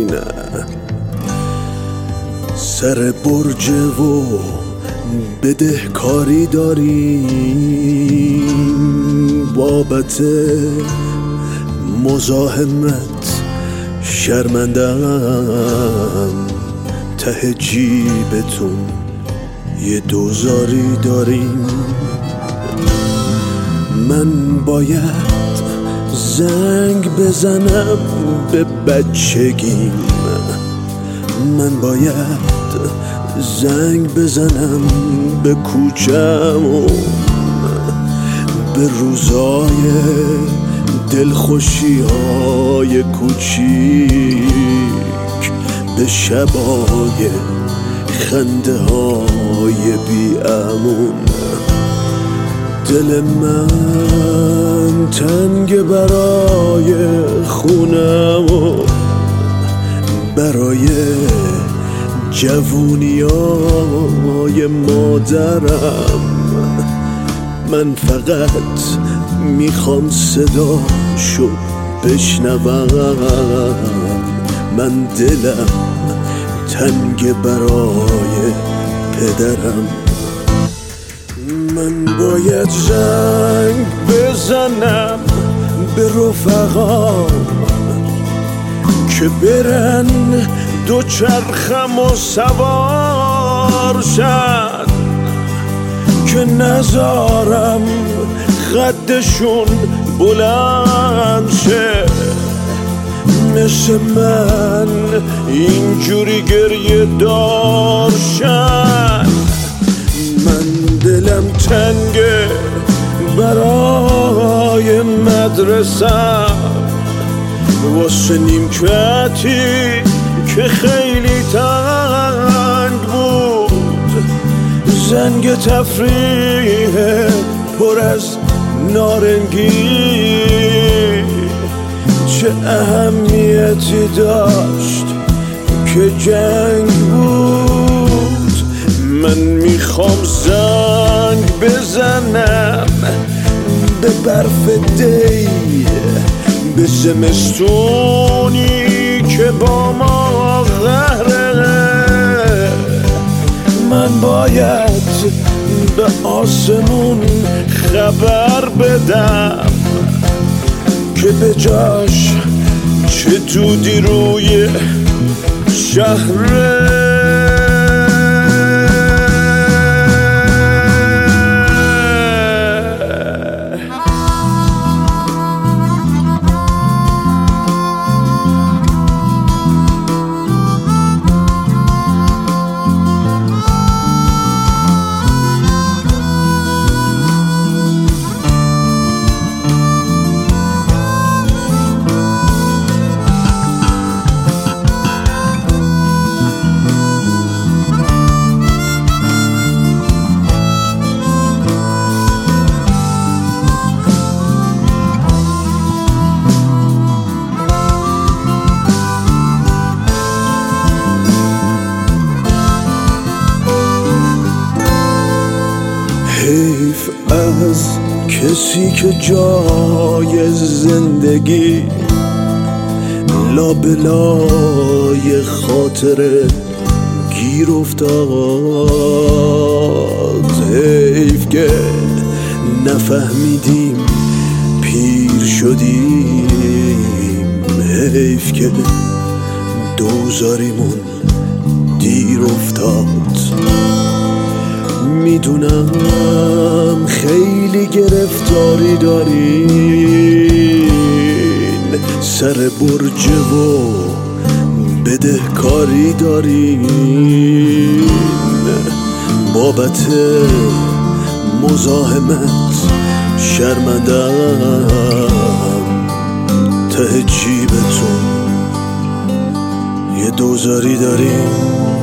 سر برج و بدهکاری داریم، بابت مزاحمت شرمندم، ته جیبتون یه دوزاری داریم. من باید زنگ بزنم به بچگیم، من باید زنگ بزنم به کوچمون، به روزای دلخوشی‌های کوچیک، به شبای خنده‌های بی‌امون. دل من تنگ برای خونم و برای جوونیای مادرم. من فقط میخوام صداشو بشنوم، من دلم تنگ برای پدرم. من باید زنگ بزنم به رفقام که برن دوچرخم و سوار شن، که نذارم خدشون بلند شه، مثل من اینجوری گریه دار شن. من دلم تنگه برای مدرسم، واسه نیمکتی که خیلی تنگ بود، زنگ تفریح پر از نارنگی چه اهمیتی داشت که جنگ بود. من میخوام زنگ بزنم به برف دی، به زمستونی که با ما قهره. من باید به آسمون خبر بدم که به جاش چه دودی روی شهره. حیف از کسی که جای زندگی لابلای خاطره گیر افتاد. حیف که نفهمیدیم پیر شدیم، حیف که دوزاریمون دیر افتاد. میدونم خیلی گرفتاری دارین، سر برج و بدهکاری دارین، بابت مزاحمت شرمندم، ته جیبتون یه دوزاری دارین.